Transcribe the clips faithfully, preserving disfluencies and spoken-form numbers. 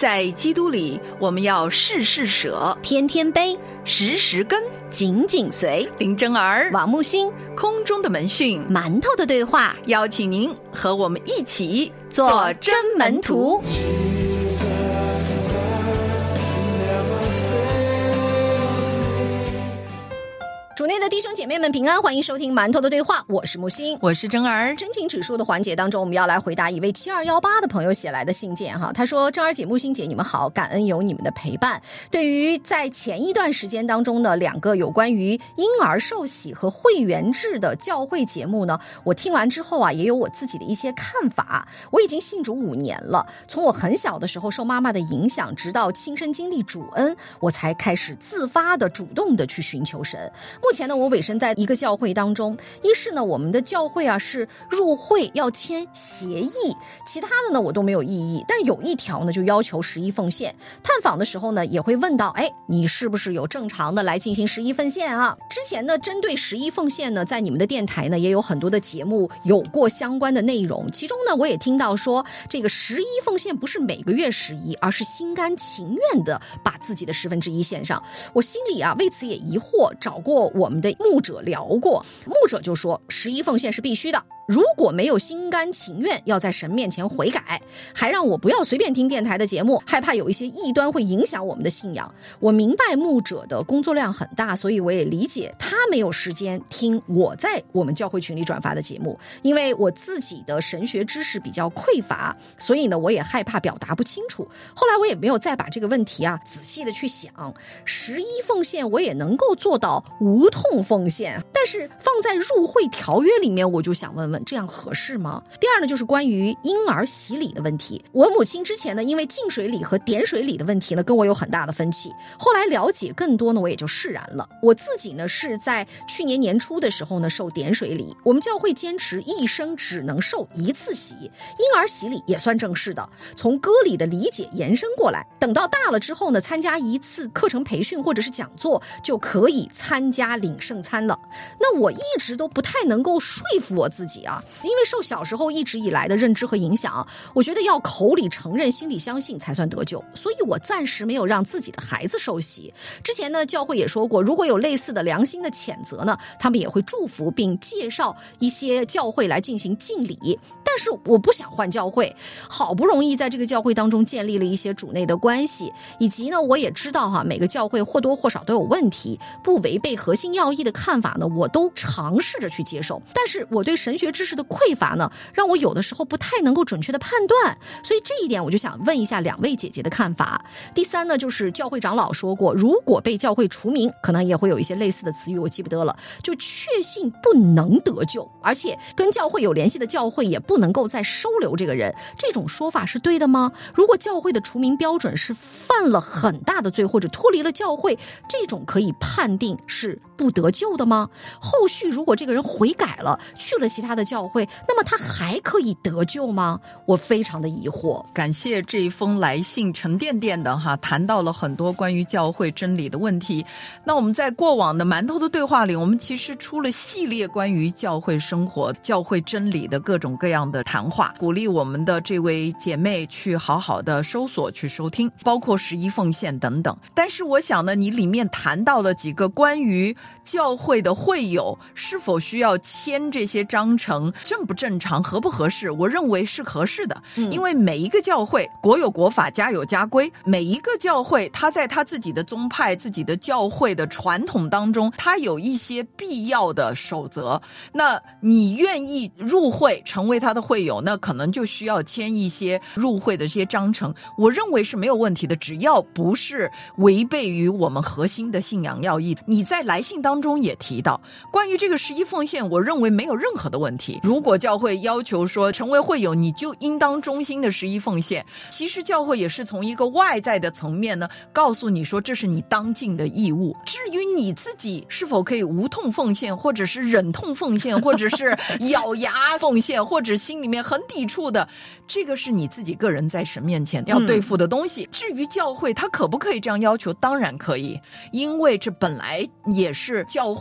在基督里，我们要事事舍， 天天悲， 时时跟， 紧紧随。 林真儿、 王木星， 空中的门讯， 馒头的对话， 邀请您和我们一起做真门徒。主内的弟兄姐妹们平安，欢迎收听馒头的对话，我是木星， 我是真儿。 真情指数的环节当中，我们要来回答一位七二一八的朋友写来的信件哈。他说：真儿姐、木星姐，你们好，感恩有你们的陪伴。对于在前一段时间当中的两个有关于婴儿受洗和会员制的教会节目呢，我听完之后啊，也有我自己的一些看法。我已经信主五年了，从我很小的时候受妈妈的影响，直到亲身经历主恩，我才开始自发的、主动的去寻求神。目前呢，我委身在一个教会当中，一是呢，我们的教会啊是入会要签协议，其他的呢我都没有异议，但是有一条呢就要求十一奉献。探访的时候呢，也会问到，哎，你是不是有正常的来进行十一奉献啊？之前呢，针对十一奉献呢，在你们的电台呢也有很多的节目有过相关的内容，其中呢，我也听到说，这个十一奉献不是每个月十一，而是心甘情愿的把自己的十分之一献上。我心里啊为此也疑惑，找过我们的牧者聊过，牧者就说十一奉献是必须的，如果没有心甘情愿，要在神面前悔改，还让我不要随便听电台的节目，害怕有一些异端会影响我们的信仰。我明白牧者的工作量很大，所以我也理解他没有时间听我在我们教会群里转发的节目，因为我自己的神学知识比较匮乏，所以呢，我也害怕表达不清楚。后来我也没有再把这个问题啊仔细的去想，十一奉献我也能够做到无痛奉献，但是放在入会条约里面，我就想问问，这样合适吗？第二呢，就是关于婴儿洗礼的问题。我母亲之前呢，因为浸水礼和点水礼的问题呢，跟我有很大的分歧。后来了解更多呢，我也就释然了。我自己呢，是在去年年初的时候呢，受点水礼。我们教会坚持一生只能受一次洗，婴儿洗礼也算正式的，从歌礼的理解延伸过来。等到大了之后呢，参加一次课程培训或者是讲座，就可以参加领圣餐了。那我一直都不太能够说服我自己啊，因为受小时候一直以来的认知和影响，我觉得要口里承认心里相信才算得救，所以我暂时没有让自己的孩子受洗。之前呢，教会也说过，如果有类似的良心的谴责呢，他们也会祝福并介绍一些教会来进行敬礼。但是我不想换教会，好不容易在这个教会当中建立了一些主内的关系，以及呢，我也知道哈，每个教会或多或少都有问题，不违背核心要义的看法呢，我都尝试着去接受。但是我对神学知识的匮乏呢，让我有的时候不太能够准确的判断，所以这一点我就想问一下两位姐姐的看法。第三呢，就是教会长老说过，如果被教会除名，可能也会有一些类似的词语，我记不得了，就确信不能得救，而且跟教会有联系的教会也不能够再收留这个人，这种说法是对的吗？如果教会的除名标准是犯了很大的罪，或者脱离了教会，这种可以判定是不得救的吗？后续如果这个人悔改了，去了其他的教会，那么他还可以得救吗？我非常的疑惑。 感谢这一封来信，沉甸甸的哈，谈到了很多关于教会真理的问题。那我们在过往的馒头的对话里，我们其实出了系列关于教会生活、教会真理的各种各样的谈话，鼓励我们的这位姐妹去好好的搜索去收听，包括十一奉献等等。但是我想呢，你里面谈到了几个关于教会的会友是否需要签这些章程，正不正常，合不合适，我认为是合适的、嗯、因为每一个教会国有国法，家有家规，每一个教会他在他自己的宗派、自己的教会的传统当中，他有一些必要的守则。那你愿意入会成为他的会友，那可能就需要签一些入会的这些章程，我认为是没有问题的，只要不是违背于我们核心的信仰要义。你在来信当中也提到关于这个十一奉献，我认为没有任何的问题。如果教会要求说成为会友你就应当忠心的十一奉献，其实教会也是从一个外在的层面呢，告诉你说这是你当尽的义务。至于你自己是否可以无痛奉献，或者是忍痛奉献，或者是咬牙奉献，或者心里面很抵触的，这个是你自己个人在神面前要对付的东西、嗯、至于教会他可不可以这样要求，当然可以，因为这本来也是教会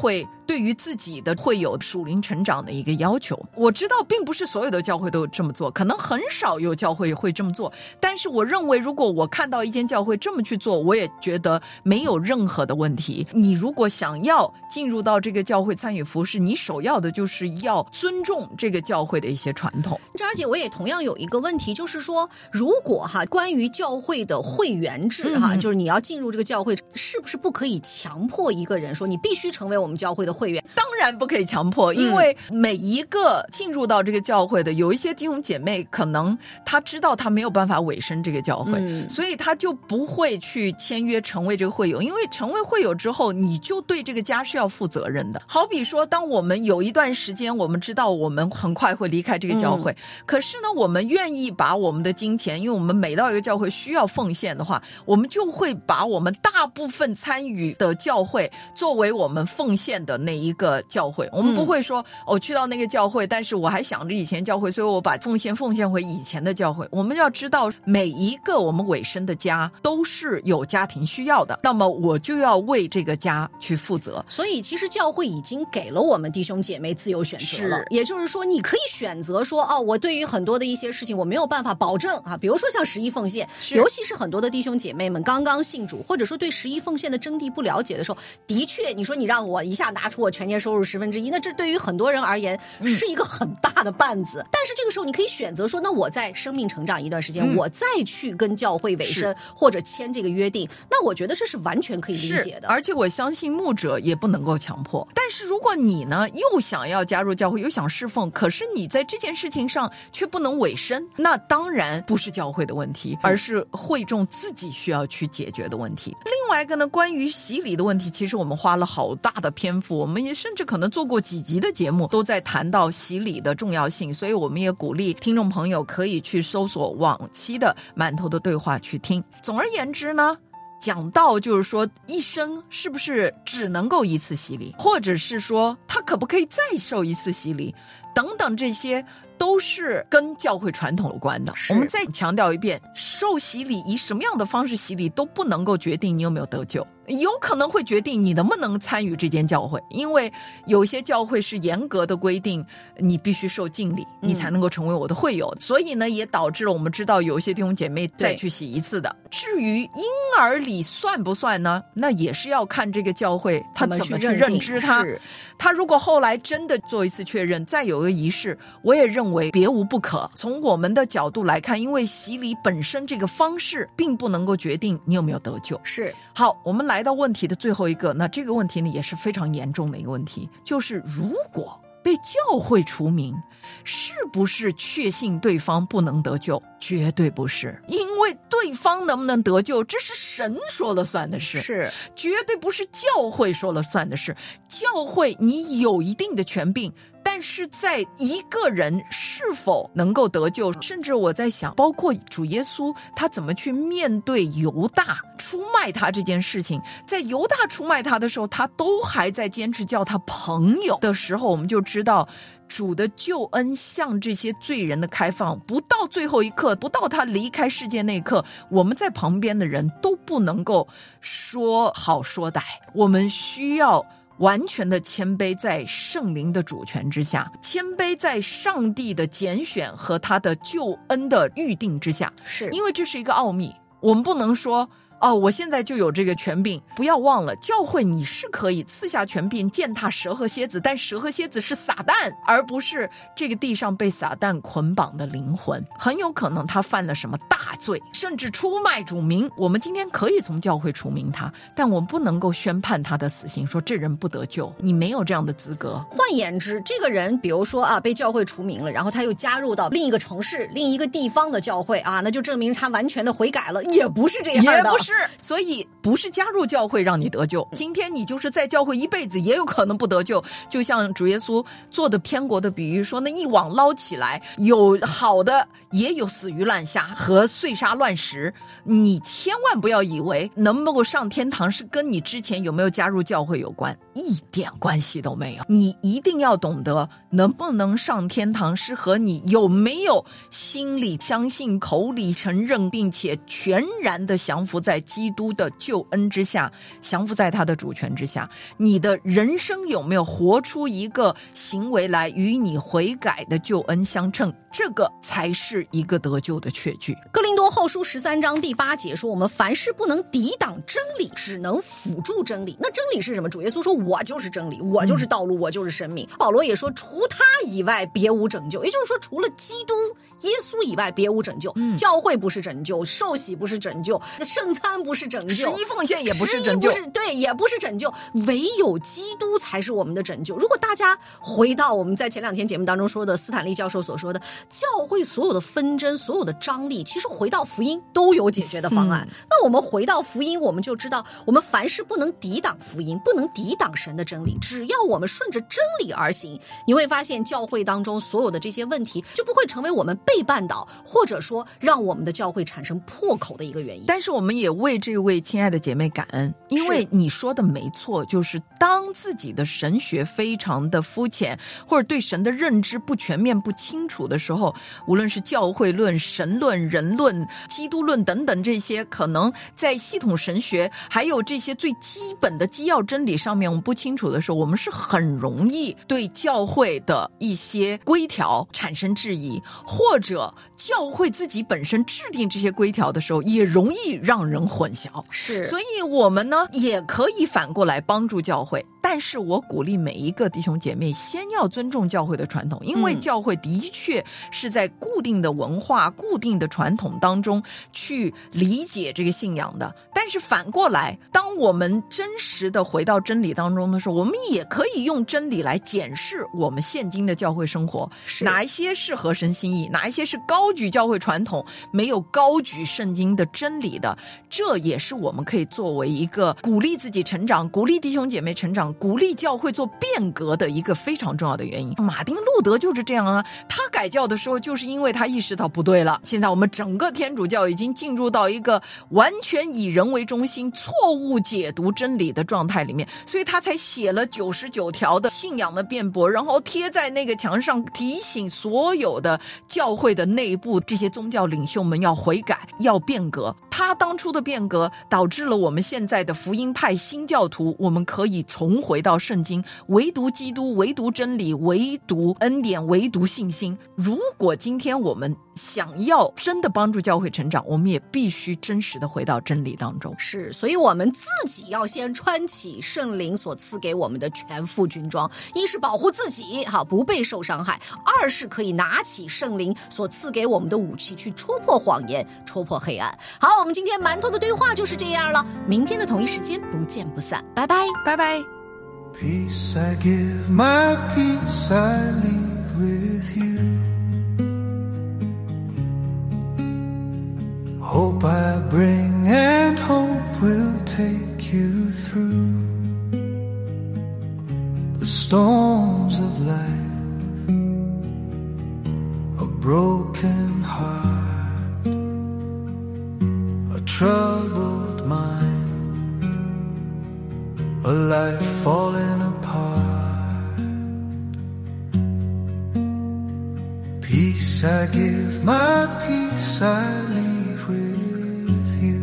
对于自己的会有属灵成长的一个要求。我知道并不是所有的教会都这么做，可能很少有教会会这么做，但是我认为如果我看到一间教会这么去做，我也觉得没有任何的问题。你如果想要进入到这个教会参与服事，你首要的就是要尊重这个教会的一些传统。 张儿姐，我也同样有一个问题，就是说如果哈关于教会的会员制哈、嗯，就是你要进入这个教会，是不是不可以强迫一个人说你必须成为我们教会的会员？ 当然不可以强迫，因为每一个进入到这个教会的，有一些弟兄姐妹可能他知道他没有办法委身这个教会、嗯、所以他就不会去签约成为这个会友，因为成为会友之后你就对这个家是要负责任的。好比说当我们有一段时间我们知道我们很快会离开这个教会、嗯、可是呢我们愿意把我们的金钱，因为我们每到一个教会需要奉献的话，我们就会把我们大部分参与的教会作为我们奉献的那一个教会。我们不会说我、嗯哦、去到那个教会，但是我还想着以前教会，所以我把奉献奉献回以前的教会。我们要知道每一个我们委身的家都是有家庭需要的，那么我就要为这个家去负责。 所以其实教会已经给了我们弟兄姐妹自由选择了，也就是说你可以选择说哦，我对于很多的一些事情我没有办法保证啊，比如说像十一奉献，尤其是很多的弟兄姐妹们刚刚信主，或者说对十一奉献的真谛不了解的时候，的确你说你让我一下拿出我全年收入十分之一，那这对于很多人而言是一个很大的绊子、嗯、但是这个时候你可以选择说，那我在生命成长一段时间、嗯、我再去跟教会委身或者签这个约定，那我觉得这是完全可以理解的。 而且我相信牧者也不能够强迫。但是如果你呢又想要加入教会又想侍奉，可是你在这件事情上却不能委身，那当然不是教会的问题，而是会众自己需要去解决的问题。另外一个呢，关于洗礼的问题，其实我们花了好大的篇幅，我们也甚至可能做过几集的节目都在谈到洗礼的重要性，所以我们也鼓励听众朋友可以去搜索往期的馒头的对话去听。总而言之呢，讲到就是说一生是不是只能够一次洗礼，或者是说他可不可以再受一次洗礼等等，这些都是跟教会传统有关的。我们再强调一遍，受洗礼以什么样的方式洗礼都不能够决定你有没有得救，有可能会决定你能不能参与这间教会，因为有些教会是严格的规定你必须受浸礼你才能够成为我的会友、嗯、所以呢也导致了我们知道有一些弟兄姐妹再去洗一次的。至于婴儿礼算不算呢，那也是要看这个教会他怎么去认知他。他如果后来真的做一次确认再有个仪式，我也认为别无不可。从我们的角度来看，因为洗礼本身这个方式并不能够决定你有没有得救。 是。 好，我们来到问题的最后一个，那这个问题呢也是非常严重的一个问题，就是如果被教会除名，是不是确信对方不能得救？绝对不是，因为对方能不能得救，这是神说了算的事， 是绝对不是教会说了算的事。教会你有一定的权柄，但是在一个人是否能够得救，甚至我在想，包括主耶稣他怎么去面对犹大出卖他这件事情，在犹大出卖他的时候，他都还在坚持叫他朋友的时候，我们就知道主的救恩向这些罪人的开放，不到最后一刻，不到他离开世界那一刻，我们在旁边的人都不能够说好说歹，我们需要完全的谦卑在圣灵的主权之下，谦卑在上帝的拣选和他的救恩的预定之下， 是因为这是一个奥秘，我们不能说哦，我现在就有这个权柄。不要忘了，教会你是可以赐下权柄践踏蛇和蝎子，但蛇和蝎子是撒旦，而不是这个地上被撒旦捆绑的灵魂。很有可能他犯了什么大罪，甚至出卖主名，我们今天可以从教会除名他，但我们不能够宣判他的死刑，说这人不得救，你没有这样的资格。 换言之，这个人比如说啊被教会除名了，然后他又加入到另一个城市另一个地方的教会啊，那就证明他完全的悔改了，也不是这样的， 也不是。所以不是加入教会让你得救，今天你就是在教会一辈子也有可能不得救。就像主耶稣做的天国的比喻说，那一网捞起来，有好的也有死鱼烂虾和碎沙乱石。你千万不要以为能不能够上天堂是跟你之前有没有加入教会有关，一一点关系都没有。你一定要懂得，能不能上天堂是和你有没有心里相信、口里承认，并且全然的降服在基督的救恩之下，降服在他的主权之下。你的人生有没有活出一个行为来与你悔改的救恩相称，这个才是一个得救的确据。 哥林多后书十三章第八节说，我们凡事不能抵挡真理，只能辅助真理。那真理是什么？主耶稣说，我就是真理，我就是道路，我就是生命。保罗也说，除他以外别无拯救，也就是说，除了基督耶稣以外别无拯救。嗯、教会不是拯救，受洗不是拯救，圣餐不是拯救， 十一奉献也不是拯救， 不是对，也不是拯救，唯有基督才是我们的拯救。如果大家回到我们在前两天节目当中说的斯坦利教授所说的，教会所有的纷争，所有的张力，其实回到福音都有解决的方案。嗯、那我们回到福音，我们就知道，我们凡事不能抵挡福音，不能抵挡神的真理。只要我们顺着真理而行，你会发现教会当中所有的这些问题就不会成为我们被绊倒，或者说让我们的教会产生破口的一个原因。 但是我们也为这位亲爱的姐妹感恩，因为你说的没错，就是当自己的神学非常的肤浅，或者对神的认知不全面、不清楚的时候，无论是教会论、神论、人论、基督论等等，这些可能在系统神学还有这些最基本的基要真理上面我们不清楚的时候，我们是很容易对教会的一些规条产生质疑，或者教会自己本身制定这些规条的时候也容易让人混淆。 是， 所以我们呢也可以反过来帮助教会，但是我鼓励每一个弟兄姐妹先要尊重教会的传统，因为教会的确是在固定的文化、固定的传统当中去理解这个信仰的。但是反过来，当我们真实的回到真理当中的时候，我们也可以用真理来检视我们现今的教会生活，哪一些是合神心意，哪一些是高举教会传统，没有高举圣经的真理的。这也是我们可以作为一个鼓励自己成长、鼓励弟兄姐妹成长、鼓励教会做变革的一个非常重要的原因。马丁路德就是这样啊，他改教的时候就是因为他意识到不对了，现在我们整个天主教已经进入到一个完全以人为中心、错误解读真理的状态里面，所以他才写了九十九条的信仰的辩驳，然后贴在那个墙上，提醒所有的教会的内部这些宗教领袖们要悔改、要变革。他当初的变革导致了我们现在的福音派新教徒，我们可以重回到圣经，唯独基督，唯独真理，唯独恩典，唯独信心。如果今天我们想要真的帮助教会成长，我们也必须真实的回到真理当中。 是，所以我们自己要先穿起圣灵所赐给我们的全副军装，一是保护自己好不被受伤害，二是可以拿起圣灵所赐给我们的武器去戳破谎言，戳破黑暗。好，我们今天馒头的对话就是这样了，明天的同一时间不见不散，拜拜拜拜。 Peace I give, my peace I leave with you. Hope I bring and hope will take you through the storms of life, a broken heart, a troubled mind, a life falling apart. Peace I give, my peace I leave with you.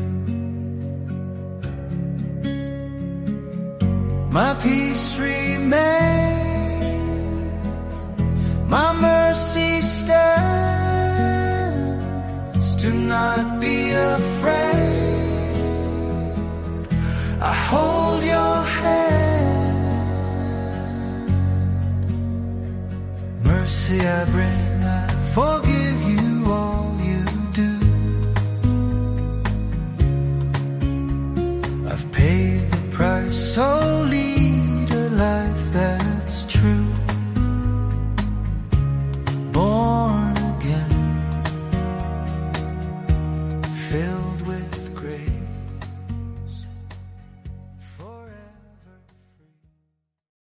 My peace remains, my mercy stands. Do not be afraid, I hold your hand. Mercy I bring, I forgive you all you do. I've paid the price so